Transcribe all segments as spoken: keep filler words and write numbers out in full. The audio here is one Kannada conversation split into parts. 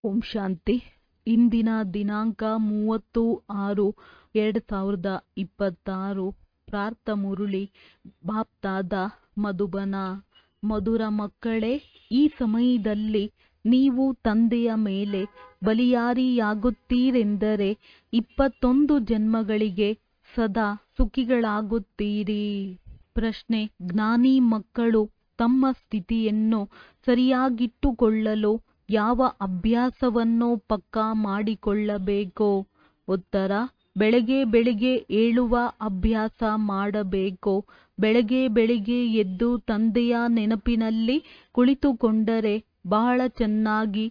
ಓಂ ಶಾಂತಿ. ಇಂದಿನ ದಿನಾಂಕ ಮೂವತ್ತು ಆರು ಎರಡು ಸಾವಿರದ ಇಪ್ಪತ್ತಾರು. ಪ್ರಾರ್ಥ ಮುರುಳಿ ಬಾಪ್ತಾದ ಮಧುಬನ. ಮಧುರ ಮಕ್ಕಳೇ, ಈ ಸಮಯದಲ್ಲಿ ನೀವು ತಂದೆಯ ಮೇಲೆ ಬಲಿಯಾರಿಯಾಗುತ್ತೀರೆಂದರೆ ಇಪ್ಪತ್ತೊಂದು ಜನ್ಮಗಳಿಗೆ ಸದಾ ಸುಖಿಗಳಾಗುತ್ತೀರಿ. ಪ್ರಶ್ನೆ: ಜ್ಞಾನಿ ಮಕ್ಕಳು ತಮ್ಮ ಸ್ಥಿತಿಯನ್ನು ಸರಿಯಾಗಿಟ್ಟುಕೊಳ್ಳಲು ಯಾವ ಅಭ್ಯಾಸವನ್ನು ಪಕ್ಕಾ ಮಾಡಿಕೊಳ್ಳಬೇಕು? ಉತ್ತರ: ಬೆಳಗ್ಗೆ ಬೆಳಿಗ್ಗೆ ಏಳುವ ಅಭ್ಯಾಸ ಮಾಡಬೇಕು. ಬೆಳಗ್ಗೆ ಬೆಳಿಗ್ಗೆ ಎದ್ದು ತಂದೆಯ ನೆನಪಿನಲ್ಲಿ ಕುಳಿತುಕೊಂಡರೆ ಬಹಳ ಚೆನ್ನಾಗಿ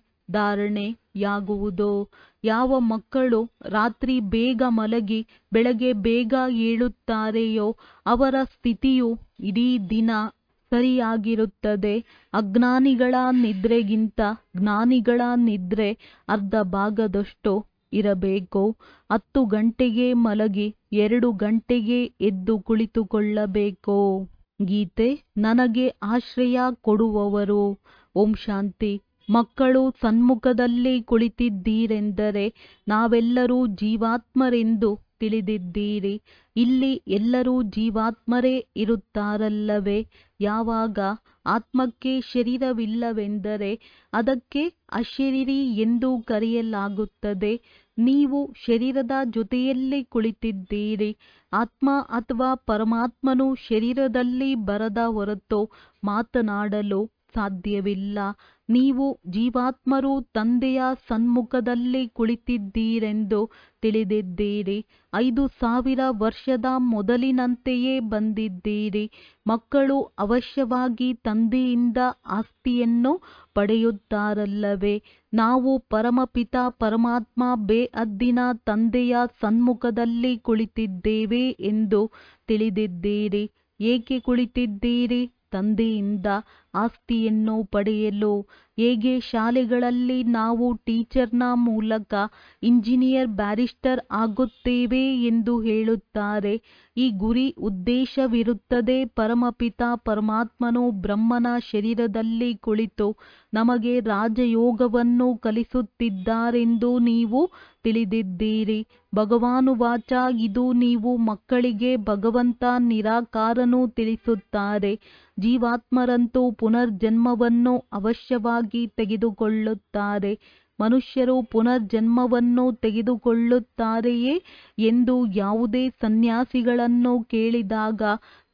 ಧಾರಣೆಯಾಗುವುದು. ಯಾವ ಮಕ್ಕಳು ರಾತ್ರಿ ಬೇಗ ಮಲಗಿ ಬೆಳಗ್ಗೆ ಬೇಗ ಏಳುತ್ತಾರೆಯೋ ಅವರ ಸ್ಥಿತಿಯು ಇಡೀ ದಿನ ಸರಿಯಾಗಿರುತ್ತದೆ. ಅಜ್ಞಾನಿಗಳ ನಿದ್ರೆಗಿಂತ ಜ್ಞಾನಿಗಳ ನಿದ್ರೆ ಅರ್ಧ ಭಾಗದಷ್ಟು ಇರಬೇಕು. ಹತ್ತು ಗಂಟೆಗೆ ಮಲಗಿ ಎರಡು ಗಂಟೆಗೆ ಎದ್ದು ಕುಳಿತುಕೊಳ್ಳಬೇಕು. ಗೀತೆ: ನನಗೆ ಆಶ್ರಯ ಕೊಡುವವರು. ಓಂ ಶಾಂತಿ. ಮಕ್ಕಳು ಸನ್ಮುಖದಲ್ಲಿ ಕುಳಿತಿದ್ದೀರೆಂದರೆ ನಾವೆಲ್ಲರೂ ಜೀವಾತ್ಮರೆಂದು ತಿಳಿದಿದ್ದೀರಿ. ಇಲ್ಲಿ ಎಲ್ಲರೂ ಜೀವಾತ್ಮರೇ ಇರುತ್ತಾರಲ್ಲವೇ? ಯಾವಾಗ ಆತ್ಮಕ್ಕೆ ಶರೀರವಿಲ್ಲವೆಂದರೆ ಅದಕ್ಕೆ ಅಶರೀರಿ ಎಂದು ಕರೆಯಲಾಗುತ್ತದೆ. ನೀವು ಶರೀರದ ಜೊತೆಯಲ್ಲಿ ಕುಳಿತಿದ್ದೀರಿ. ಆತ್ಮ ಅಥವಾ ಪರಮಾತ್ಮನು ಶರೀರದಲ್ಲಿ ಬರದ ಹೊರತು ಮಾತನಾಡಲು ಸಾಧ್ಯವಿಲ್ಲ. ನೀವು ಜೀವಾತ್ಮರು ತಂದೆಯ ಸನ್ಮುಖದಲ್ಲಿ ಕುಳಿತಿದ್ದೀರೆಂದು ತಿಳಿದಿದ್ದೀರಿ. ಐದು ಸಾವಿರ ವರ್ಷದ ಮೊದಲಿನಂತೆಯೇ ಬಂದಿದ್ದೀರಿ. ಮಕ್ಕಳು ಅವಶ್ಯವಾಗಿ ತಂದೆಯಿಂದ ಆಸ್ತಿಯನ್ನು ಪಡೆಯುತ್ತಾರಲ್ಲವೇ? ನಾವು ಪರಮಪಿತ ಪರಮಾತ್ಮ ಬೇಅದ್ದಿನ ತಂದೆಯ ಸನ್ಮುಖದಲ್ಲಿ ಕುಳಿತಿದ್ದೇವೆ ಎಂದು ತಿಳಿದಿದ್ದೀರಿ. ಏಕೆ ಕುಳಿತಿದ್ದೀರಿ? ತಂದೆಯಿಂದ ಆಸ್ತಿಯನ್ನು ಪಡೆಯಲು. ಹೇಗೆ ಶಾಲೆಗಳಲ್ಲಿ ನಾವು ಟೀಚರ್ನ ಮೂಲಕ ಇಂಜಿನಿಯರ್, ಬ್ಯಾರಿಸ್ಟರ್ ಆಗುತ್ತೇವೆ ಎಂದು ಹೇಳುತ್ತಾರೆ. ಈ ಗುರಿ ಉದ್ದೇಶವಿರುತ್ತದೆ. ಪರಮಪಿತ ಪರಮಾತ್ಮನು ಬ್ರಹ್ಮನ ಶರೀರದಲ್ಲಿ ಕುಳಿತು ನಮಗೆ ರಾಜಯೋಗವನ್ನು ಕಲಿಸುತ್ತಿದ್ದಾರೆಂದು ನೀವು ತಿಳಿದಿದ್ದೀರಿ. ಭಗವಾನುವಾಚ: ಇದು ನೀವು ಮಕ್ಕಳಿಗೆ ಭಗವಂತ ನಿರಾಕಾರನು ತಿಳಿಸುತ್ತಾರೆ. ಜೀವಾತ್ಮರಂತೂ ಪುನರ್ಜನ್ಮವನ್ನು ಅವಶ್ಯವಾಗಿ ತೆಗೆದುಕೊಳ್ಳುತ್ತಾರೆ. ಮನುಷ್ಯರು ಪುನರ್ಜನ್ಮವನ್ನು ತೆಗೆದುಕೊಳ್ಳುತ್ತಾರೆಯೇ ಎಂದು ಯಾವುದೇ ಸನ್ಯಾಸಿಗಳನ್ನು ಕೇಳಿದಾಗ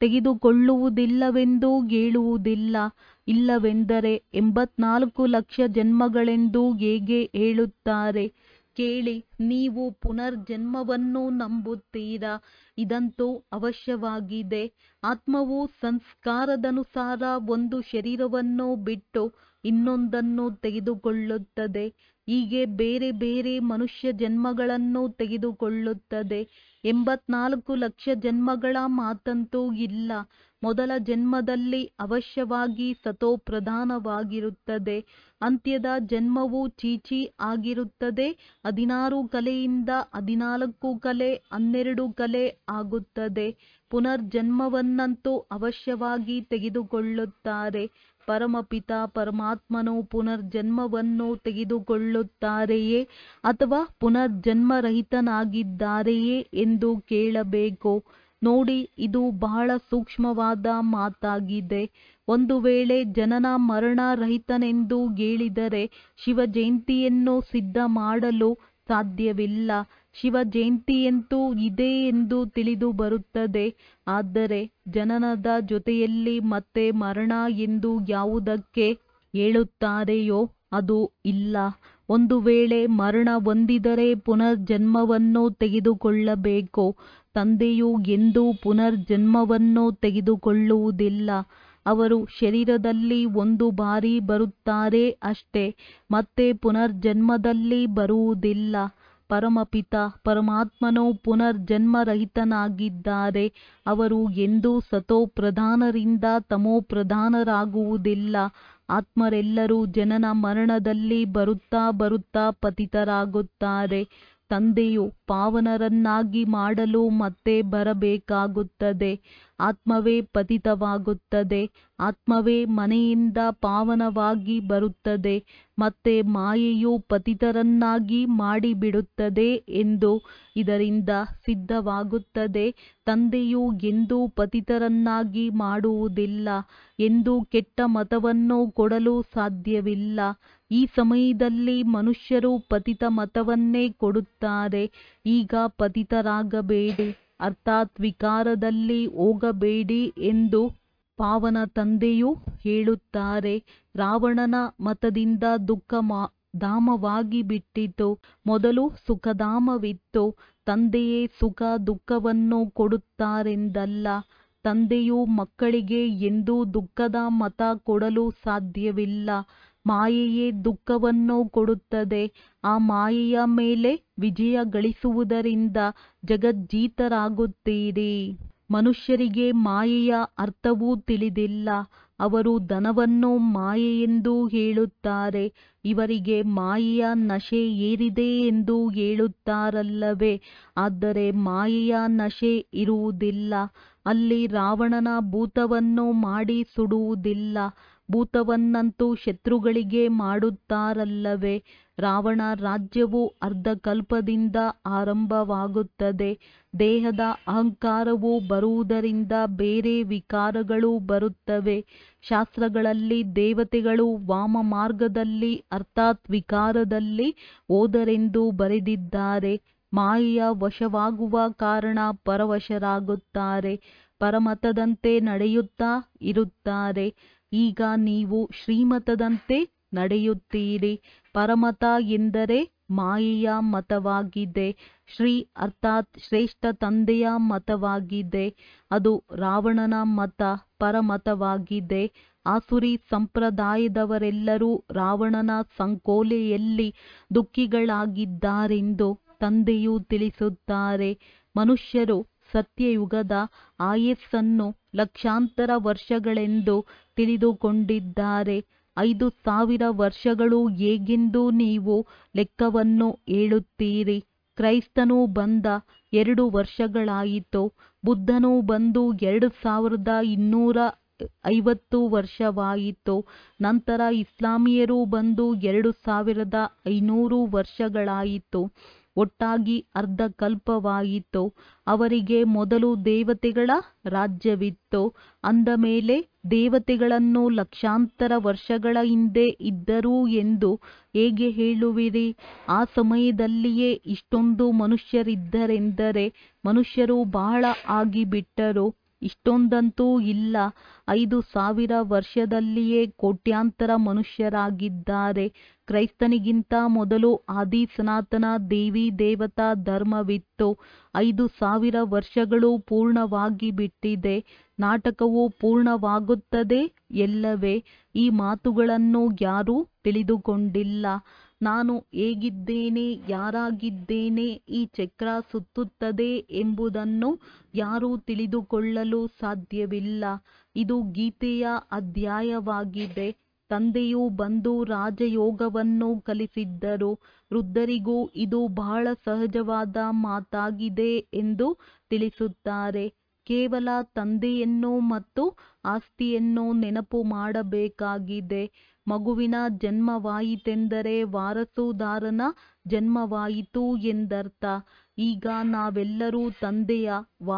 ತೆಗೆದುಕೊಳ್ಳುವುದಿಲ್ಲವೆಂದು ಹೇಳುವುದಿಲ್ಲ. ಇಲ್ಲವೆಂದರೆ ಎಂಬತ್ನಾಲ್ಕು ಲಕ್ಷ ಜನ್ಮಗಳೆಂದು ಹೇಗೆ ಹೇಳುತ್ತಾರೆ? ಕೇಳಿ, ನೀವು ಪುನರ್ಜನ್ಮವನ್ನು ನಂಬುತ್ತೀರಾ? ಇದಂತೂ ಅವಶ್ಯವಾಗಿದೆ. ಆತ್ಮವು ಸಂಸ್ಕಾರದನುಸಾರ ಒಂದು ಶರೀರವನ್ನು ಬಿಟ್ಟು ಇನ್ನೊಂದನ್ನು ತೆಗೆದುಕೊಳ್ಳುತ್ತದೆ. ಹೀಗೆ ಬೇರೆ ಬೇರೆ ಮನುಷ್ಯ ಜನ್ಮಗಳನ್ನು ತೆಗೆದುಕೊಳ್ಳುತ್ತದೆ. ಎಂಬತ್ನಾಲ್ಕು ಲಕ್ಷ ಜನ್ಮಗಳ ಮಾತಂತೂ ಇಲ್ಲ. ಮೊದಲ ಜನ್ಮದಲ್ಲಿ ಅವಶ್ಯವಾಗಿ ಸತೋಪ್ರಧಾನವಾಗಿರುತ್ತದೆ. ಅಂತ್ಯದ ಜನ್ಮವು ಚೀಚಿ ಆಗಿರುತ್ತದೆ. ಹದಿನಾರು ಕಲೆಯಿಂದ ಹದಿನಾಲ್ಕು ಕಲೆ ಹನ್ನೆರಡು ಕಲೆ ಆಗುತ್ತದೆ. ಪುನರ್ಜನ್ಮವನ್ನಂತೂ ಅವಶ್ಯವಾಗಿ ತೆಗೆದುಕೊಳ್ಳುತ್ತಾರೆ. ಪರಮಪಿತ ಪರಮಾತ್ಮನು ಪುನರ್ಜನ್ಮವನ್ನು ತೆಗೆದುಕೊಳ್ಳುತ್ತಾರೆಯೇ ಅಥವಾ ಪುನರ್ಜನ್ಮರಹಿತನಾಗಿದ್ದಾರೆಯೇ ಎಂದು ಕೇಳಬೇಕು. ನೋಡಿ, ಇದು ಬಹಳ ಸೂಕ್ಷ್ಮವಾದ ಮಾತಾಗಿದೆ. ಒಂದು ವೇಳೆ ಜನನ ಮರಣ ರಹಿತನೆಂದು ಹೇಳಿದರೆ ಶಿವ ಜಯಂತಿಯನ್ನು ಸಿದ್ಧ ಮಾಡಲು ಸಾಧ್ಯವಿಲ್ಲ. ಶಿವ ಜಯಂತಿಯಂತೂ ಇದೆ ಎಂದು ತಿಳಿದು ಬರುತ್ತದೆ. ಆದರೆ ಜನನದ ಜೊತೆಯಲ್ಲಿ ಮತ್ತೆ ಮರಣ ಎಂದು ಯಾವುದಕ್ಕೆ ಹೇಳುತ್ತಾರೆಯೋ ಅದು ಇಲ್ಲ. ಒಂದು ವೇಳೆ ಮರಣ ಹೊಂದಿದರೆ ಪುನರ್ಜನ್ಮವನ್ನು ತೆಗೆದುಕೊಳ್ಳಬೇಕು. ತಂದೆಯು ಎಂದೂ ಪುನರ್ಜನ್ಮವನ್ನು ತೆಗೆದುಕೊಳ್ಳುವುದಿಲ್ಲ. ಅವರು ಶರೀರದಲ್ಲಿ ಒಂದು ಬಾರಿ ಬರುತ್ತಾರೆ ಅಷ್ಟೇ, ಮತ್ತೆ ಪುನರ್ಜನ್ಮದಲ್ಲಿ ಬರುವುದಿಲ್ಲ. ಪರಮಪಿತ ಪರಮಾತ್ಮನು ಪುನರ್ಜನ್ಮರಹಿತನಾಗಿದ್ದಾರೆ. ಅವರು ಎಂದೂ ಸತೋಪ್ರಧಾನರಿಂದ ತಮೋಪ್ರಧಾನರಾಗುವುದಿಲ್ಲ. ಆತ್ಮರೆಲ್ಲರೂ ಜನನ ಮರಣದಲ್ಲಿ ಬರುತ್ತಾ ಬರುತ್ತಾ ಪತಿತರಾಗುತ್ತಾರೆ. ತಂದೆಯು ಪಾವನರನ್ನಾಗಿ ಮಾಡಲು ಮತ್ತೆ ಬರಬೇಕಾಗುತ್ತದೆ. ಆತ್ಮವೇ ಪತಿತವಾಗುತ್ತದೆ. ಆತ್ಮವೇ ಮನೆಯಿಂದ ಪಾವನವಾಗಿ ಬರುತ್ತದೆ. ಮತ್ತೆ ಮಾಯೆಯು ಪತಿತರನ್ನಾಗಿ ಮಾಡಿಬಿಡುತ್ತದೆ ಎಂದು ಇದರಿಂದ ಸಿದ್ಧವಾಗುತ್ತದೆ. ತಂದೆಯು ಎಂದೂ ಪತಿತರನ್ನಾಗಿ ಮಾಡುವುದಿಲ್ಲ ಎಂದು ಕೆಟ್ಟ ಮತವನ್ನು ಕೊಡಲು ಸಾಧ್ಯವಿಲ್ಲ. ಈ ಸಮಯದಲ್ಲಿ ಮನುಷ್ಯರು ಪತಿತ ಮತವನ್ನೇ ಕೊಡುತ್ತಾರೆ. ಈಗ ಪತಿತರಾಗಬೇಡಿ, ಅರ್ಥಾತ್ ವಿಕಾರದಲ್ಲಿ ಹೋಗಬೇಡಿ ಎಂದು ಪಾವನ ತಂದೆಯು ಹೇಳುತ್ತಾರೆ. ರಾವಣನ ಮತದಿಂದ ದುಃಖ ಧಾಮವಾಗಿ ಬಿಟ್ಟಿತು. ಮೊದಲು ಸುಖಧಾಮವಿತ್ತು. ತಂದೆಯೇ ಸುಖ ದುಃಖವನ್ನು ಕೊಡುತ್ತಾರೆಂದಲ್ಲ. ತಂದೆಯು ಮಕ್ಕಳಿಗೆ ಎಂದೂ ದುಃಖದ ಮತ ಕೊಡಲು ಸಾಧ್ಯವಿಲ್ಲ. ಮಾಯೆಯೇ ದುಃಖವನ್ನು ಕೊಡುತ್ತದೆ. ಆ ಮಾಯೆಯ ಮೇಲೆ ವಿಜಯ ಗಳಿಸುವುದರಿಂದ ಜಗಜ್ಜೀತರಾಗುತ್ತೀರಿ. ಮನುಷ್ಯರಿಗೆ ಮಾಯೆಯ ಅರ್ಥವೂ ತಿಳಿದಿಲ್ಲ. ಅವರು ಧನವನ್ನು ಮಾಯೆಯೆಂದು ಹೇಳುತ್ತಾರೆ. ಇವರಿಗೆ ಮಾಯೆಯ ನಶೆ ಏರಿದೆ ಎಂದು ಹೇಳುತ್ತಾರಲ್ಲವೇ. ಆದರೆ ಮಾಯೆಯ ನಶೆ ಇರುವುದಿಲ್ಲ. ಅಲ್ಲಿ ರಾವಣನ ಭೂತವನ್ನು ಮಾಡಿ ಸುಡುವುದಿಲ್ಲ. ಭೂತವನ್ನಂತೂ ಶತ್ರುಗಳಿಗೆ ಮಾಡುತ್ತಾರಲ್ಲವೇ. ರಾವಣ ರಾಜ್ಯವು ಅರ್ಧಕಲ್ಪದಿಂದ ಆರಂಭವಾಗುತ್ತದೆ. ದೇಹದ ಅಹಂಕಾರವು ಬರುವುದರಿಂದ ಬೇರೆ ವಿಕಾರಗಳು ಬರುತ್ತವೆ. ಶಾಸ್ತ್ರಗಳಲ್ಲಿ ದೇವತೆಗಳು ವಾಮ ಮಾರ್ಗದಲ್ಲಿ ಅರ್ಥಾತ್ ವಿಕಾರದಲ್ಲಿ ಹೋದರೆಂದು ಬರೆದಿದ್ದಾರೆ. ಮಾಯೆಯ ವಶವಾಗುವ ಕಾರಣ ಪರವಶರಾಗುತ್ತಾರೆ. ಪರಮತದಂತೆ ನಡೆಯುತ್ತಾ ಇರುತ್ತಾರೆ. ಈಗ ನೀವು ಶ್ರೀಮತದಂತೆ ನಡೆಯುತ್ತೀರಿ. ಪರಮತ ಎಂದರೆ ಮಾಯೆಯ ಮತವಾಗಿದೆ. ಶ್ರೀ ಅರ್ಥಾತ್ ಶ್ರೇಷ್ಠ ತಂದೆಯ ಮತವಾಗಿದೆ. ಅದು ರಾವಣನ ಮತ ಪರಮತವಾಗಿದೆ. ಆಸುರಿ ಸಂಪ್ರದಾಯದವರೆಲ್ಲರೂ ರಾವಣನ ಸಂಕೋಲೆಯಲ್ಲಿ ದುಃಖಿಗಳಾಗಿದ್ದಾರೆಂದು ತಂದೆಯು ತಿಳಿಸುತ್ತಾರೆ. ಮನುಷ್ಯರು ಸತ್ಯಯುಗದ ಆಯಸ್ಸನ್ನು ಲಕ್ಷಾಂತರ ವರ್ಷಗಳೆಂದು ತಿಳಿದುಕೊಂಡಿದ್ದಾರೆ. ಐದು ಸಾವಿರ ವರ್ಷಗಳು ಹೇಗೆಂದು ನೀವು ಲೆಕ್ಕವನ್ನು ಹೇಳುತ್ತೀರಿ. ಕ್ರೈಸ್ತನು ಬಂದ ಎರಡು ವರ್ಷಗಳಾಯಿತು. ಬುದ್ಧನು ಬಂದು ಎರಡು ಸಾವಿರದ ಇನ್ನೂರ ಐವತ್ತು ವರ್ಷವಾಯಿತು. ನಂತರ ಇಸ್ಲಾಮಿಯರು ಬಂದು ಎರಡು ಸಾವಿರದ ಐನೂರು ವರ್ಷಗಳಾಯಿತು. ಒಟ್ಟಾಗಿ ಅರ್ಧಕಲ್ಪವಾಯಿತು. ಅವರಿಗೆ ಮೊದಲು ದೇವತೆಗಳ ರಾಜ್ಯವಿತ್ತು. ಅಂದ ಮೇಲೆ ದೇವತೆಗಳನ್ನು ಲಕ್ಷಾಂತರ ವರ್ಷಗಳ ಹಿಂದೆ ಇದ್ದರು ಎಂದು ಹೇಗೆ ಹೇಳುವಿರಿ. ಆ ಸಮಯದಲ್ಲಿಯೇ ಇಷ್ಟೊಂದು ಮನುಷ್ಯರಿದ್ದರೆಂದರೆ ಮನುಷ್ಯರು ಬಹಳ ಆಗಿಬಿಟ್ಟರು. ಇಷ್ಟೊಂದಂತೂ ಇಲ್ಲ. ಐದು ಸಾವಿರ ವರ್ಷದಲ್ಲಿಯೇ ಕೋಟ್ಯಾಂತರ ಮನುಷ್ಯರಾಗಿದ್ದಾರೆ. ಕ್ರೈಸ್ತನಿಗಿಂತ ಮೊದಲು ಆದಿ ಸನಾತನ ದೇವಿ ದೇವತಾ ಧರ್ಮವಿತ್ತು. ಐದು ಸಾವಿರ ವರ್ಷಗಳು ಪೂರ್ಣವಾಗಿ ಬಿಟ್ಟಿದೆ. ನಾಟಕವು ಪೂರ್ಣವಾಗುತ್ತದೆ ಎಲ್ಲವೇ. ಈ ಮಾತುಗಳನ್ನು ಯಾರೂ ತಿಳಿದುಕೊಂಡಿಲ್ಲ. ನಾನು ಹೇಗಿದ್ದೇನೆ, ಯಾರಾಗಿದ್ದೇನೆ, ಈ ಚಕ್ರ ಸುತ್ತುತ್ತದೆ ಎಂಬುದನ್ನು ಯಾರೂ ತಿಳಿದುಕೊಳ್ಳಲು ಸಾಧ್ಯವಿಲ್ಲ. ಇದು ಗೀತೆಯ ಅಧ್ಯಾಯವಾಗಿದೆ. ತಂದೆಯು ಬಂದು ರಾಜಯೋಗವನ್ನು ಕಲಿಸಿದ್ದರು. ವೃದ್ಧರಿಗೂ ಇದು ಬಹಳ ಸಹಜವಾದ ಮಾತಾಗಿದೆ ಎಂದು ತಿಳಿಸುತ್ತಾರೆ. ಕೇವಲ ತಂದೆಯನ್ನು ಮತ್ತು ಆಸ್ತಿಯನ್ನು ನೆನಪು ಮಾಡಬೇಕಾಗಿದೆ. ಮಗುವಿನ ಜನ್ಮವಾಯಿತೆಂದರೆ ವಾರಸುದಾರನ ಜನ್ಮವಾಯಿತು ಎಂದರ್ಥ. ಈಗ ನಾವೆಲ್ಲರೂ ತಂದೆಯ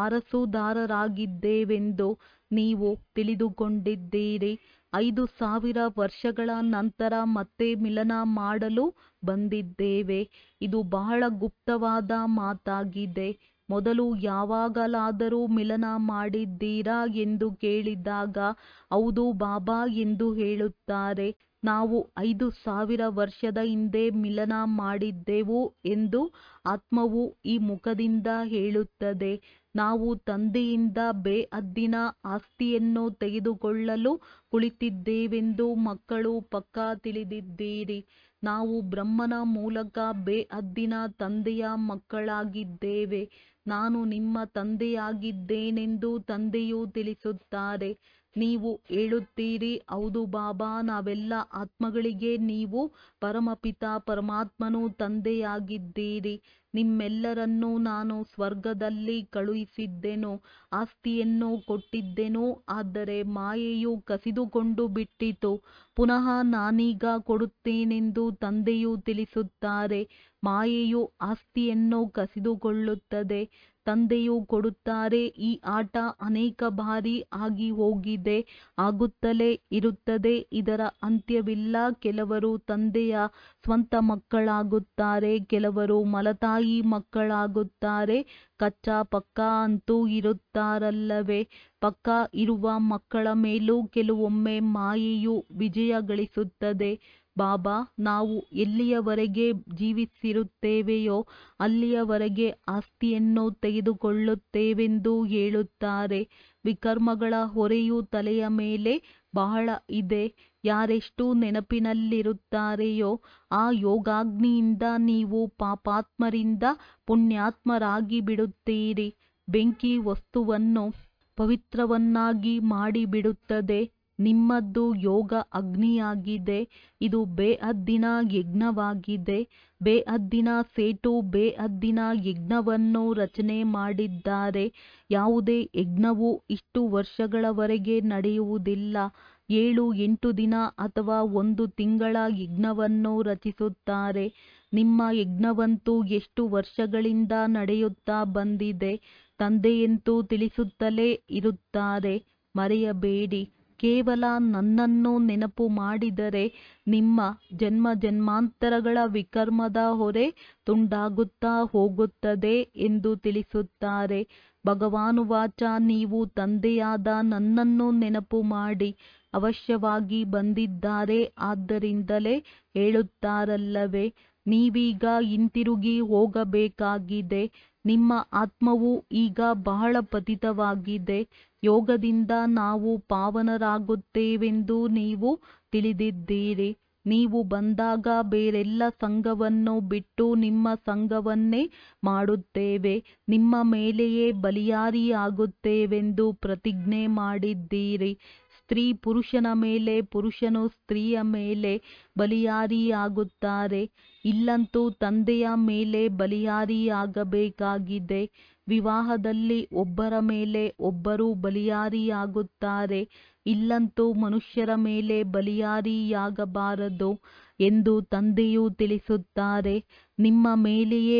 ವಾರಸುದಾರರಾಗಿದ್ದೇವೆಂದು ನೀವು ತಿಳಿದುಕೊಂಡಿದ್ದೀರಿ. ಐದು ಸಾವಿರ ವರ್ಷಗಳ ನಂತರ ಮತ್ತೆ ಮಿಲನ ಮಾಡಲು ಬಂದಿದ್ದೇವೆ. ಇದು ಬಹಳ ಗುಪ್ತವಾದ ಮಾತಾಗಿದೆ. ಮೊದಲು ಯಾವಾಗಲಾದರೂ ಮಿಲನ ಮಾಡಿದ್ದೀರಾ ಎಂದು ಕೇಳಿದಾಗ ಹೌದು ಬಾಬಾ ಎಂದು ಹೇಳುತ್ತಾರೆ. ನಾವು ಐದು ಸಾವಿರ ವರ್ಷದ ಹಿಂದೆ ಮಿಲನ ಮಾಡಿದ್ದೆವು ಎಂದು ಆತ್ಮವು ಈ ಮುಖದಿಂದ ಹೇಳುತ್ತದೆ. ನಾವು ತಂದೆಯಿಂದ ಬೇಹದ್ದಿನ ಆಸ್ತಿಯನ್ನು ತೆಗೆದುಕೊಳ್ಳಲು ಕುಳಿತಿದ್ದೇವೆಂದು ಮಕ್ಕಳು ಪಕ್ಕಾ ತಿಳಿದಿದ್ದೀರಿ. ನಾವು ಬ್ರಹ್ಮನ ಮೂಲಕ ಬೇಹದ್ದಿನ ತಂದೆಯ ಮಕ್ಕಳಾಗಿದ್ದೇವೆ. ನಾನು ನಿಮ್ಮ ತಂದೆಯಾಗಿದ್ದೇನೆಂದು ತಂದೆಯು ತಿಳಿಸುತ್ತಾರೆ. ನೀವು ಹೇಳುತ್ತೀರಿ, ಹೌದು ಬಾಬಾ, ನಾವೆಲ್ಲ ಆತ್ಮಗಳಿಗೆ ನೀವು ಪರಮಪಿತ ಪರಮಾತ್ಮನು ತಂದೆಯಾಗಿದ್ದೀರಿ. ನಿಮ್ಮೆಲ್ಲರನ್ನೂ ನಾನು ಸ್ವರ್ಗದಲ್ಲಿ ಕಳುಹಿಸಿದ್ದೆನು, ಆಸ್ತಿಯನ್ನು ಕೊಟ್ಟಿದ್ದೆನು. ಆದರೆ ಮಾಯೆಯು ಕಸಿದುಕೊಂಡು ಬಿಟ್ಟಿತು. ಪುನಃ ನಾನೀಗ ಕೊಡುತ್ತೇನೆಂದು ತಂದೆಯು ತಿಳಿಸುತ್ತಾರೆ. ಮಾಯೆಯು ಆಸ್ತಿಯನ್ನು ಕಸಿದುಕೊಳ್ಳುತ್ತದೆ, ತಂದೆಯು ಕೊಡುತ್ತಾರೆ. ಈ ಆಟ ಅನೇಕ ಬಾರಿ ಆಗಿ ಹೋಗಿದೆ, ಆಗುತ್ತಲೇ ಇರುತ್ತದೆ. ಇದರ ಅಂತ್ಯವಿಲ್ಲ. ಕೆಲವರು ತಂದೆಯ ಸ್ವಂತ ಮಕ್ಕಳಾಗುತ್ತಾರೆ, ಕೆಲವರು ಮಲತಾಯಿ ಮಕ್ಕಳಾಗುತ್ತಾರೆ. ಕಚ್ಚಾ ಪಕ್ಕಾ ಅಂತೂ ಇರುತ್ತಾರಲ್ಲವೇ? ಪಕ್ಕಾ ಇರುವ ಮಕ್ಕಳ ಮೇಲೂ ಕೆಲವೊಮ್ಮೆ ಮಾಯೆಯು ವಿಜಯ ಗಳಿಸುತ್ತದೆ. ಬಾಬಾ, ನಾವು ಎಲ್ಲಿಯವರೆಗೆ ಜೀವಿಸಿರುತ್ತೇವೆಯೋ ಅಲ್ಲಿಯವರೆಗೆ ಆಸ್ತಿಯನ್ನು ತೆಗೆದುಕೊಳ್ಳುತ್ತೇವೆಂದು ಹೇಳುತ್ತಾರೆ. ವಿಕರ್ಮಗಳ ಹೊರೆಯು ತಲೆಯ ಮೇಲೆ ಬಹಳ ಇದೆ. ಯಾರೆಷ್ಟು ನೆನಪಿನಲ್ಲಿರುತ್ತಾರೆಯೋ ಆ ಯೋಗಾಗ್ನಿಯಿಂದ ನೀವು ಪಾಪಾತ್ಮರಿಂದ ಪುಣ್ಯಾತ್ಮರಾಗಿ ಬಿಡುತ್ತೀರಿ. ಬೆಂಕಿ ವಸ್ತುವನ್ನು ಪವಿತ್ರವನ್ನಾಗಿ ಮಾಡಿಬಿಡುತ್ತದೆ. ನಿಮ್ಮದು ಯೋಗ ಅಗ್ನಿಯಾಗಿದೆ. ಇದು ಬೇಹದ್ದಿನ ಯಜ್ಞವಾಗಿದೆ. ಬೇಹದ್ದಿನ ಸೇಟು ಬೇಹದ್ದಿನ ಯಜ್ಞವನ್ನು ರಚನೆ ಮಾಡಿದ್ದಾರೆ. ಯಾವುದೇ ಯಜ್ಞವು ಇಷ್ಟು ವರ್ಷಗಳವರೆಗೆ ನಡೆಯುವುದಿಲ್ಲ. ಏಳು ಎಂಟು ದಿನ ಅಥವಾ ಒಂದು ತಿಂಗಳ ಯಜ್ಞವನ್ನು ರಚಿಸುತ್ತಾರೆ. ನಿಮ್ಮ ಯಜ್ಞವಂತೂ ಎಷ್ಟು ವರ್ಷಗಳಿಂದ ನಡೆಯುತ್ತಾ ಬಂದಿದೆ. ತಂದೆಯಂತೂ ತಿಳಿಸುತ್ತಲೇ ಇರುತ್ತಾರೆ, ಮರೆಯಬೇಡಿ. ಕೇವಲ ನನ್ನನ್ನು ನೆನಪು ಮಾಡಿದರೆ ನಿಮ್ಮ ಜನ್ಮ ಜನ್ಮಾಂತರಗಳ ವಿಕರ್ಮದ ಹೊರೆ ತುಂಡಾಗುತ್ತಾ ಹೋಗುತ್ತದೆ ಎಂದು ತಿಳಿಸುತ್ತಾರೆ. ಭಗವಾನುವಾಚ, ನೀವು ತಂದೆಯಾದ ನನ್ನನ್ನು ನೆನಪು ಮಾಡಿ. ಅವಶ್ಯವಾಗಿ ಬಂದಿದ್ದಾರೆ. ಆದ್ದರಿಂದಲೇ ಹೇಳುತ್ತಾರಲ್ಲವೇ, ನೀವೀಗ ಹಿಂತಿರುಗಿ ಹೋಗಬೇಕಾಗಿದೆ. ನಿಮ್ಮ ಆತ್ಮವು ಈಗ ಬಹಳ ಪತಿತವಾಗಿದೆ. ಯೋಗದಿಂದ ನಾವು ಪಾವನರಾಗುತ್ತೇವೆಂದು ನೀವು ತಿಳಿದಿದ್ದೀರಿ. ನೀವು ಬಂದಾಗ ಬೇರೆಲ್ಲ ಸಂಘವನ್ನು ಬಿಟ್ಟು ನಿಮ್ಮ ಸಂಘವನ್ನೇ ಮಾಡುತ್ತೇವೆ, ನಿಮ್ಮ ಮೇಲೆಯೇ ಬಲಿಯಾರಿಯಾಗುತ್ತೇವೆಂದು ಪ್ರತಿಜ್ಞೆ ಮಾಡಿದ್ದೀರಿ. ಸ್ತ್ರೀ ಪುರುಷನ ಮೇಲೆ, ಪುರುಷನು ಸ್ತ್ರೀಯ ಮೇಲೆ ಬಲಿಯಾರಿಯಾಗುತ್ತಾರೆ. ಇಲ್ಲಂತೂ ತಂದೆಯ ಮೇಲೆ ಬಲಿಯಾರಿಯಾಗಬೇಕಾಗಿದೆ. ವಿವಾಹದಲ್ಲಿ ಒಬ್ಬರ ಮೇಲೆ ಒಬ್ಬರು ಬಲಿಯಾರಿಯಾಗುತ್ತಾರೆ. ಇಲ್ಲಂತೂ ಮನುಷ್ಯರ ಮೇಲೆ ಬಲಿಯಾರಿಯಾಗಬಾರದು ಎಂದು ತಂದೆಯು ತಿಳಿಸುತ್ತಾರೆ. ನಿಮ್ಮ ಮೇಲೆಯೇ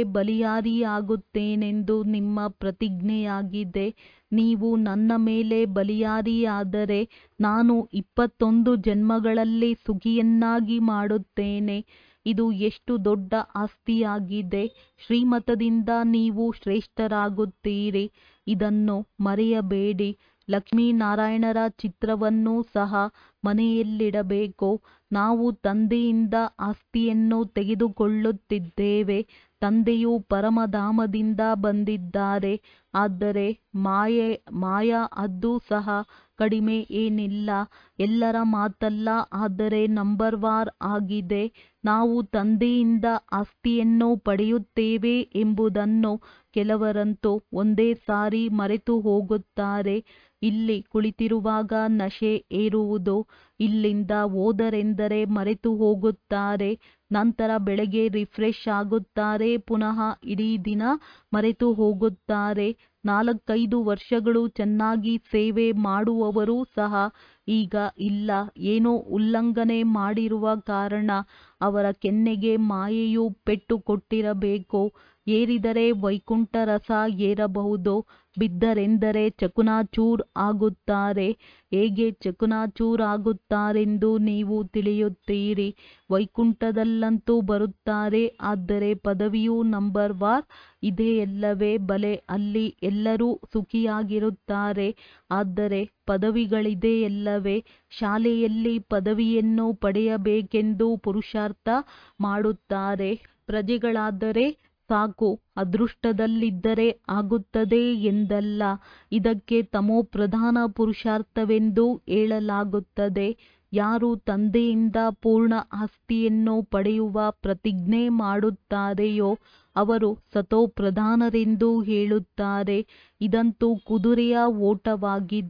ಬಲಿಯಾರಿಯಾಗುತ್ತೇನೆಂದು ನಿಮ್ಮ ಪ್ರತಿಜ್ಞೆಯಾಗಿದೆ. ನೀವು ನನ್ನ ಮೇಲೆ ಬಲಿಯಾರಿಯಾದರೆ ನಾನು ಇಪ್ಪತ್ತೊಂದು ಜನ್ಮಗಳಲ್ಲಿ ಸುಖಿಯನ್ನಾಗಿ ಮಾಡುತ್ತೇನೆ. ಇದು ಎಷ್ಟು ದೊಡ್ಡ ಆಸ್ತಿಯಾಗಿದೆ. ಶ್ರೀಮತದಿಂದ ನೀವು ಶ್ರೇಷ್ಠರಾಗುತ್ತೀರಿ. ಇದನ್ನು ಮರೆಯಬೇಡಿ. ಲಕ್ಷ್ಮೀನಾರಾಯಣರ ಚಿತ್ರವನ್ನೂ ಸಹ ಮನೆಯಲ್ಲಿಡಬೇಕು. ನಾವು ತಂದೆಯಿಂದ ಆಸ್ತಿಯನ್ನು ತೆಗೆದುಕೊಳ್ಳುತ್ತಿದ್ದೇವೆ. ತಂದೆಯು ಪರಮಧಾಮದಿಂದ ಬಂದಿದ್ದಾರೆ. ಆದರೆ ಮಾಯೆ ಮಾಯಾ ಅದು ಸಹ ಕಡಿಮೆ ಏನಿಲ್ಲ. ಎಲ್ಲರ ಮಾತಲ್ಲ, ಆದರೆ ನಂಬರ್ ವಾರ್ ಆಗಿದೆ. ನಾವು ತಂದೆಯಿಂದ ಆಸ್ತಿಯನ್ನು ಪಡೆಯುತ್ತೇವೆ ಎಂಬುದನ್ನು ಕೆಲವರಂತೂ ಒಂದೇ ಸಾರಿ ಮರೆತು ಹೋಗುತ್ತಾರೆ. ಇಲ್ಲಿ ಕುಳಿತಿರುವಾಗ ನಶೆ ಏರುವುದು. ಇಲ್ಲಿಂದ ಹೋದರೆಂದರೆ ಮರೆತು ಹೋಗುತ್ತಾರೆ. ನಂತರ ಬೆಳಗ್ಗೆ ರಿಫ್ರೆಶ್ ಆಗುತ್ತಾರೆ, ಪುನಃ ಇಡೀ ದಿನ ಮರೆತು ಹೋಗುತ್ತಾರೆ. ನಾಲ್ಕೈದು ವರ್ಷಗಳು ಚೆನ್ನಾಗಿ ಸೇವೆ ಮಾಡುವವರೂ ಸಹ ಈಗ ಇಲ್ಲ. ಏನೋ ಉಲ್ಲಂಘನೆ ಮಾಡಿರುವ ಕಾರಣ ಅವರ ಕೆನ್ನೆಗೆ ಮಾಯೆಯು ಪೆಟ್ಟು ಕೊಟ್ಟಿರಬೇಕು. ಏರಿದರೆ ವೈಕುಂಠ ರಸ ಏರಬಹುದು, ಬಿದ್ದರೆಂದರೆ ಚಕುನಾಚೂರ್ ಆಗುತ್ತಾರೆ. ಹೇಗೆ ಚಕುನಾಚೂರ್ ಆಗುತ್ತಾರೆಂದು ನೀವು ತಿಳಿಯುತ್ತೀರಿ. ವೈಕುಂಠದಲ್ಲಂತೂ ಬರುತ್ತಾರೆ. ಆದರೆ ಪದವಿಯು ನಂಬರ್ ವಾರ್ ಇದೆಯಲ್ಲವೇ? ಬಲೆ, ಅಲ್ಲಿ ಎಲ್ಲರೂ ಸುಖಿಯಾಗಿರುತ್ತಾರೆ. ಆದರೆ ಪದವಿಗಳಿದೆಯಲ್ಲವೇ? ಶಾಲೆಯಲ್ಲಿ ಪದವಿಯನ್ನು ಪಡೆಯಬೇಕೆಂದು ಪುರುಷಾರ್ಥ ಮಾಡುತ್ತಾರೆ. ಪ್ರಜೆಗಳಾದರೆ ಸಾಕು, ಅದೃಷ್ಟದಲ್ಲಿದ್ದರೆ ಆಗುತ್ತದೆ ಎಂದಲ್ಲ. ಇದಕ್ಕೆ ತಮೋಪ್ರಧಾನ ಪುರುಷಾರ್ಥವೆಂದು ಹೇಳಲಾಗುತ್ತದೆ. ಯಾರು ತಂದೆಯಿಂದ ಪೂರ್ಣ ಆಸ್ತಿಯನ್ನು ಪಡೆಯುವ ಪ್ರತಿಜ್ಞೆ ಮಾಡುತ್ತಾರೆಯೋ ಅವರು ಸತೋಪ್ರಧಾನರೆಂದು ಹೇಳುತ್ತಾರೆ. ಇದಂತೂ ಕುದುರೆಯ ಓಟವಾಗಿದೆ.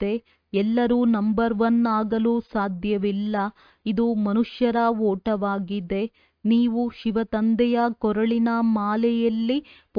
ಎಲ್ಲರೂ ನಂಬರ್ ಒನ್ ಆಗಲು ಸಾಧ್ಯವಿಲ್ಲ. ಇದು ಮನುಷ್ಯರ ಓಟವಾಗಿದೆ. ನೀವು ಶಿವತಂದೆಯ ಕೊರಳಿನ ಮಾಲೆಯಲ್ಲಿ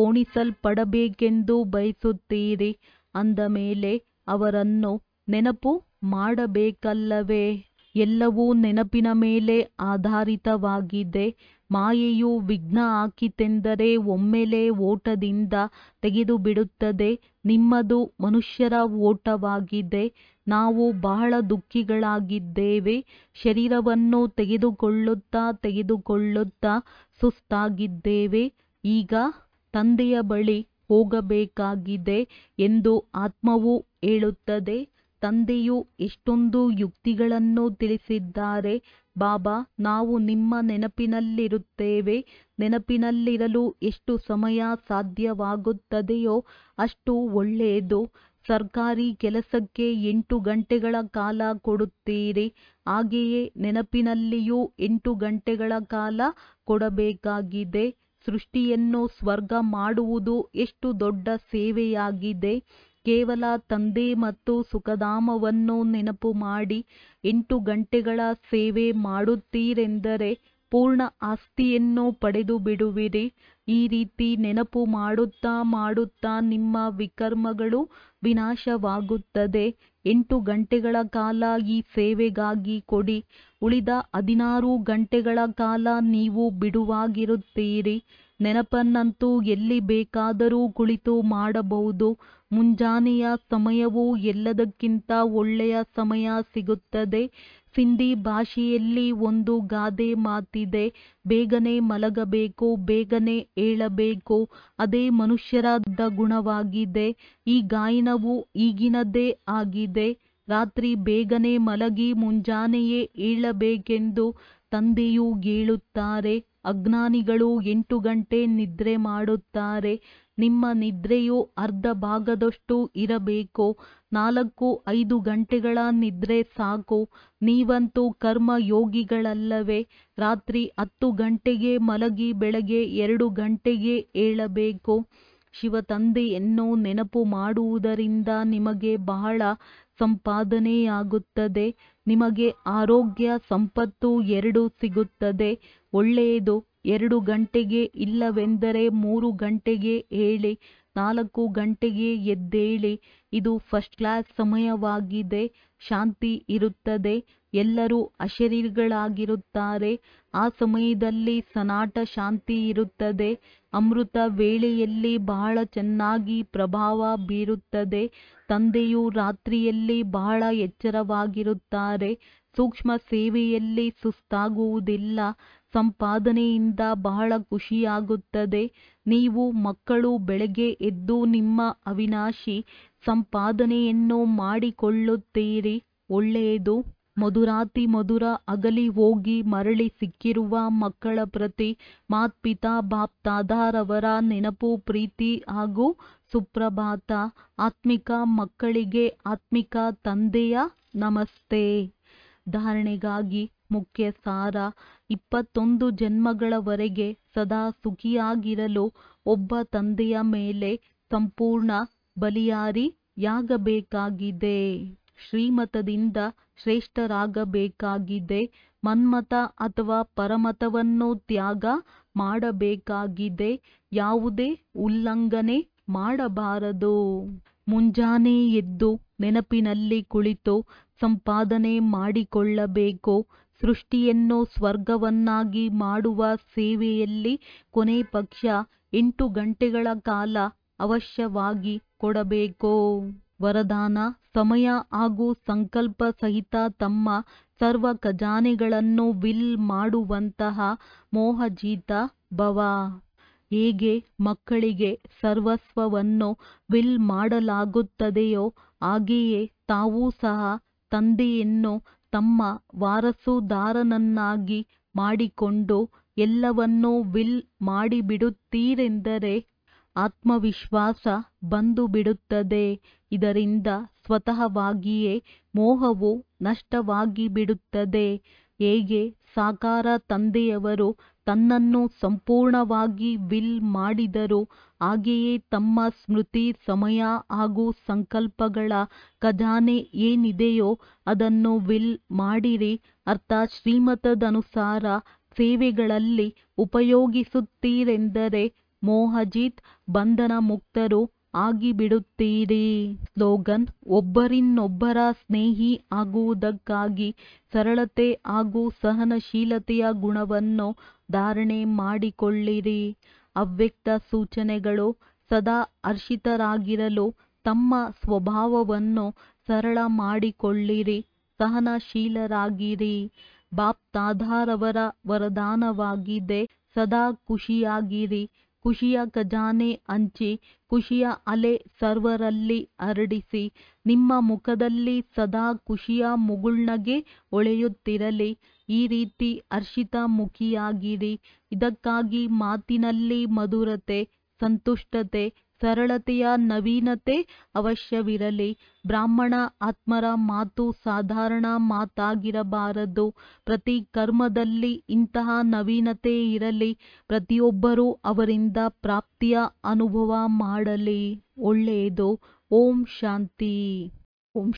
ಪೋಣಿಸಲ್ಪಡಬೇಕೆಂದು ಬಯಸುತ್ತೀರಿ. ಅಂದ ಮೇಲೆ ಅವರನ್ನು ನೆನಪು ಮಾಡಬೇಕಲ್ಲವೇ? ಎಲ್ಲವೂ ನೆನಪಿನ ಮೇಲೆ ಆಧಾರಿತವಾಗಿದೆ. ಮಾಯೆಯು ವಿಘ್ನ ಹಾಕಿತೆಂದರೆ ಒಮ್ಮೆಲೇ ಓಟದಿಂದ ತೆಗೆದು ಬಿಡುತ್ತದೆ. ನಿಮ್ಮದು ಮನುಷ್ಯರ ಓಟವಾಗಿದೆ. ನಾವು ಬಹಳ ದುಃಖಿಗಳಾಗಿದ್ದೇವೆ. ಶರೀರವನ್ನು ತೆಗೆದುಕೊಳ್ಳುತ್ತಾ ತೆಗೆದುಕೊಳ್ಳುತ್ತಾ ಸುಸ್ತಾಗಿದ್ದೇವೆ. ಈಗ ತಂದೆಯ ಬಳಿ ಹೋಗಬೇಕಾಗಿದೆ ಎಂದು ಆತ್ಮವು ಹೇಳುತ್ತದೆ. ತಂದೆಯು ಎಷ್ಟೊಂದು ಯುಕ್ತಿಗಳನ್ನು ತಿಳಿಸಿದ್ದಾರೆ. ಬಾಬಾ, ನಾವು ನಿಮ್ಮ ನೆನಪಿನಲ್ಲಿರುತ್ತೇವೆ. ನೆನಪಿನಲ್ಲಿರಲು ಎಷ್ಟು ಸಮಯ ಸಾಧ್ಯವಾಗುತ್ತದೆಯೋ ಅಷ್ಟು ಒಳ್ಳೆಯದು. ಸರ್ಕಾರಿ ಕೆಲಸಕ್ಕೆ ಎಂಟು ಗಂಟೆಗಳ ಕಾಲ ಕೊಡುತ್ತೀರಿ. ಹಾಗೆಯೇ ನೆನಪಿನಲ್ಲಿಯೂ ಎಂಟು ಗಂಟೆಗಳ ಕಾಲ ಕೊಡಬೇಕಾಗಿದೆ. ಸೃಷ್ಟಿಯನ್ನು ಸ್ವರ್ಗ ಮಾಡುವುದು ಎಷ್ಟು ದೊಡ್ಡ ಸೇವೆಯಾಗಿದೆ. ಕೇವಲ ತಂದೆ ಮತ್ತು ಸುಖಧಾಮವನ್ನು ನೆನಪು ಮಾಡಿ ಎಂಟು ಗಂಟೆಗಳ ಸೇವೆ ಮಾಡುತ್ತೀರೆಂದರೆ ಪೂರ್ಣ ಆಸ್ತಿಯನ್ನು ಪಡೆದು ಬಿಡುವಿರಿ. ಈ ರೀತಿ ನೆನಪು ಮಾಡುತ್ತಾ ಮಾಡುತ್ತಾ ನಿಮ್ಮ ವಿಕರ್ಮಗಳು ವಿನಾಶವಾಗುತ್ತದೆ. ಎಂಟು ಗಂಟೆಗಳ ಕಾಲ ಈ ಸೇವೆಗಾಗಿ ಕೊಡಿ. ಉಳಿದ ಹದಿನಾರು ಗಂಟೆಗಳ ಕಾಲ ನೀವು ಬಿಡುವಾಗಿರುತ್ತೀರಿ. ನೆನಪನ್ನಂತೂ ಎಲ್ಲಿ ಬೇಕಾದರೂ ಕುಳಿತು ಮಾಡಬಹುದು. ಮುಂಜಾನೆಯ ಸಮಯವು ಎಲ್ಲದಕ್ಕಿಂತ ಒಳ್ಳೆಯ ಸಮಯ ಸಿಗುತ್ತದೆ. ಸಿಂಧಿ ಭಾಷೆಯಲ್ಲಿ ಒಂದು ಗಾದೆ ಮಾತಿದೆ, ಬೇಗನೆ ಮಲಗಬೇಕು, ಬೇಗನೆ ಏಳಬೇಕು. ಅದೇ ಮನುಷ್ಯರ ದೊಡ್ಡ ಗುಣವಾಗಿದೆ. ಈ ಗಾಯನವು ಈಗಿನದೇ ಆಗಿದೆ. ರಾತ್ರಿ ಬೇಗನೆ ಮಲಗಿ ಮುಂಜಾನೆಯೇ ಏಳಬೇಕೆಂದು ತಂದೆಯು ಹೇಳುತ್ತಾರೆ. ಅಜ್ಞಾನಿಗಳು ಎಂಟು ಗಂಟೆ ನಿದ್ರೆ ಮಾಡುತ್ತಾರೆ. ನಿಮ್ಮ ನಿದ್ರೆಯು ಅರ್ಧ ಭಾಗದಷ್ಟು ಇರಬೇಕು. ನಾಲ್ಕು ಐದು ಗಂಟೆಗಳ ನಿದ್ರೆ ಸಾಕು. ನೀವಂತೂ ಕರ್ಮಯೋಗಿಗಳಲ್ಲವೇ? ರಾತ್ರಿ ಹತ್ತು ಗಂಟೆಗೆ ಮಲಗಿ ಬೆಳಗ್ಗೆ ಎರಡು ಗಂಟೆಗೆ ಏಳಬೇಕು. ಶಿವತಂದೆಯನ್ನು ನೆನಪು ಮಾಡುವುದರಿಂದ ನಿಮಗೆ ಬಹಳ ಸಂಪಾದನೆಯಾಗುತ್ತದೆ. ನಿಮಗೆ ಆರೋಗ್ಯ, ಸಂಪತ್ತು ಎರಡೂ ಸಿಗುತ್ತದೆ. ಒಳ್ಳೆಯದು. ಎರಡು ಗಂಟೆಗೆ ಇಲ್ಲವೆಂದರೆ ಮೂರು ಗಂಟೆಗೆ ಹೇಳಿ. ನಾಲ್ಕು ಗಂಟೆಗೆ ಎದ್ದೇಳಿ. ಇದು ಫಸ್ಟ್ ಕ್ಲಾಸ್ ಸಮಯವಾಗಿದೆ. ಶಾಂತಿ ಇರುತ್ತದೆ. ಎಲ್ಲರೂ ಅಶರೀರಿಗಳಾಗಿರುತ್ತಾರೆ. ಆ ಸಮಯದಲ್ಲಿ ಸನಾಟ ಶಾಂತಿ ಇರುತ್ತದೆ. ಅಮೃತ ವೇಳೆಯಲ್ಲಿ ಬಹಳ ಚೆನ್ನಾಗಿ ಪ್ರಭಾವ ಬೀರುತ್ತದೆ. ತಂದೆಯು ರಾತ್ರಿಯಲ್ಲಿ ಬಹಳ ಎಚ್ಚರವಾಗಿರುತ್ತಾರೆ. ಸೂಕ್ಷ್ಮ ಸೇವೆಯಲ್ಲಿ ಸುಸ್ತಾಗುವುದಿಲ್ಲ. ಸಂಪಾದನೆಯಿಂದ ಬಹಳ ಖುಷಿಯಾಗುತ್ತದೆ. ನೀವು ಮಕ್ಕಳು ಬೆಳಗ್ಗೆ ಎದ್ದು ನಿಮ್ಮ ಅವಿನಾಶಿ ಸಂಪಾದನೆಯನ್ನು ಮಾಡಿಕೊಳ್ಳುತ್ತೀರಿ. ಒಳ್ಳೆಯದು. ಮಧುರಾತಿ ಮಧುರ ಅಗಲಿ ಹೋಗಿ ಮರಳಿ ಸಿಕ್ಕಿರುವ ಮಕ್ಕಳ ಪ್ರತಿ ಮಾತ್ಪಿತಾ ಬಾಪ್ ತಾದಾರವರ ನೆನಪು, ಪ್ರೀತಿ ಹಾಗೂ ಸುಪ್ರಭಾತ. ಆತ್ಮಿಕ ಮಕ್ಕಳಿಗೆ ಆತ್ಮಿಕ ತಂದೆಯ ನಮಸ್ತೆ. ಧಾರಣೆಗಾಗಿ ಮುಖ್ಯ ಸಾರ. ಇಪ್ಪತ್ತೊಂದು ಜನ್ಮಗಳವರೆಗೆ ಸದಾ ಸುಖಿಯಾಗಿರಲು ಒಬ್ಬ ತಂದೆಯ ಮೇಲೆ ಸಂಪೂರ್ಣ ಬಲಿಯಾರಿಯಾಗಬೇಕಾಗಿದೆ. ಶ್ರೀಮತದಿಂದ ಶ್ರೇಷ್ಠರಾಗಬೇಕಾಗಿದೆ. ಮನ್ಮತ ಅಥವಾ ಪರಮತವನ್ನು ತ್ಯಾಗ ಮಾಡಬೇಕಾಗಿದೆ. ಯಾವುದೇ ಉಲ್ಲಂಘನೆ ಮಾಡಬಾರದು. ಮುಂಜಾನೆ ಎದ್ದು ನೆನಪಿನಲ್ಲಿ ಕುಳಿತು ಸಂಪಾದನೆ ಮಾಡಿಕೊಳ್ಳಬೇಕು. ಸೃಷ್ಟಿಯನ್ನು ಸ್ವರ್ಗವನ್ನಾಗಿ ಮಾಡುವ ಸೇವೆಯಲ್ಲಿ ಕೊನೆ ಪಕ್ಷ ಎಂಟು ಗಂಟೆಗಳ ಕಾಲ ಅವಶ್ಯವಾಗಿ ಕೊಡಬೇಕು. ವರದಾನ. ಸಮಯ ಹಾಗೂ ಸಂಕಲ್ಪ ಸಹಿತ ತಮ್ಮ ಸರ್ವ ಖಜಾನೆಗಳನ್ನು ವಿಲ್ ಮಾಡುವಂತಹ ಮೋಹಜೀತ ಭವ. ಹೇಗೆ ಮಕ್ಕಳಿಗೆ ಸರ್ವಸ್ವವನ್ನು ವಿಲ್ ಮಾಡಲಾಗುತ್ತದೆಯೋ ಹಾಗೆಯೇ ತಾವೂ ಸಹ ತಂದೆಯನ್ನು ತಮ್ಮ ವಾರಸುದಾರನನ್ನಾಗಿ ಮಾಡಿಕೊಂಡು ಎಲ್ಲವನ್ನೂ ವಿಲ್ ಮಾಡಿಬಿಡುತ್ತೀರೆಂದರೆ ಆತ್ಮವಿಶ್ವಾಸ ಬಂದು ಬಿಡುತ್ತದೆ. ಇದರಿಂದ ಸ್ವತಃವಾಗಿಯೇ ಮೋಹವು ನಷ್ಟವಾಗಿ ಬಿಡುತ್ತದೆ. ಹೇಗೆ ಸಾಕಾರ ತಂದೆಯವರು ತನ್ನನ್ನು ಸಂಪೂರ್ಣವಾಗಿ ವಿಲ್ ಮಾಡಿದರು. ಹಾಗೆಯೇ ತಮ್ಮ ಸ್ಮೃತಿ, ಸಮಯ ಹಾಗೂ ಸಂಕಲ್ಪಗಳ ಖಜಾನೆ ಏನಿದೆಯೋ ಅದನ್ನು ವಿಲ್ ಮಾಡಿರಿ. ಅರ್ಥಾತ್ ಶ್ರೀಮತದನುಸಾರ ಸೇವೆಗಳಲ್ಲಿ ಉಪಯೋಗಿಸುತ್ತೀರೆಂದರೆ ಮೋಹಜಿತ್ ಬಂಧನ ಮುಕ್ತರು ಆಗಿಬಿಡುತ್ತೀರಿ. ಸ್ಲೋಗನ್: ಒಬ್ಬರಿನ್ನೊಬ್ಬರ ಸ್ನೇಹಿ ಆಗುವುದಕ್ಕಾಗಿ ಸರಳತೆ ಹಾಗೂ ಸಹನಶೀಲತೆಯ ಗುಣವನ್ನು ಧಾರಣೆ ಮಾಡಿಕೊಳ್ಳಿರಿ. ಅವ್ಯಕ್ತ ಸೂಚನೆಗಳು: ಸದಾ ಹರ್ಷಿತರಾಗಿರಲು ತಮ್ಮ ಸ್ವಭಾವವನ್ನು ಸರಳ ಮಾಡಿಕೊಳ್ಳಿರಿ, ಸಹನಶೀಲರಾಗಿರಿ. ಬಾಪ್ ತಾದಾರವರ ವರದಾನವಾಗಿದೆ, ಸದಾ ಖುಷಿಯಾಗಿರಿ. ಖುಷಿಯ ಖಜಾನೆ ಹಂಚಿ, ಖುಷಿಯ ಅಲೆ ಸರ್ವರಲ್ಲಿ ಹರಡಿಸಿ. ನಿಮ್ಮ ಮುಖದಲ್ಲಿ ಸದಾ ಖುಷಿಯ ಮುಗುಳ್ನಗೆ ಹೊಳೆಯುತ್ತಿರಲಿ. ಈ ರೀತಿ ಹರ್ಷಿತ ಮುಖಿಯಾಗಿರಿ. ಇದಕ್ಕಾಗಿ ಮಾತಿನಲ್ಲಿ ಮಧುರತೆ, ಸಂತುಷ್ಟತೆ, ಸರಳತೆಯ ನವೀನತೆ ಅವಶ್ಯವಿರಲಿ. ಬ್ರಾಹ್ಮಣ ಆತ್ಮರ ಮಾತು ಸಾಧಾರಣ ಮಾತಾಗಿರಬಾರದು. ಪ್ರತಿ ಕರ್ಮದಲ್ಲಿ ಇಂತಹ ನವೀನತೆ ಇರಲಿ. ಪ್ರತಿಯೊಬ್ಬರೂ ಅವರಿಂದ ಪ್ರಾಪ್ತಿಯ ಅನುಭವ ಮಾಡಲಿ. ಒಳ್ಳೆಯದು. ಓಂ ಶಾಂತಿ.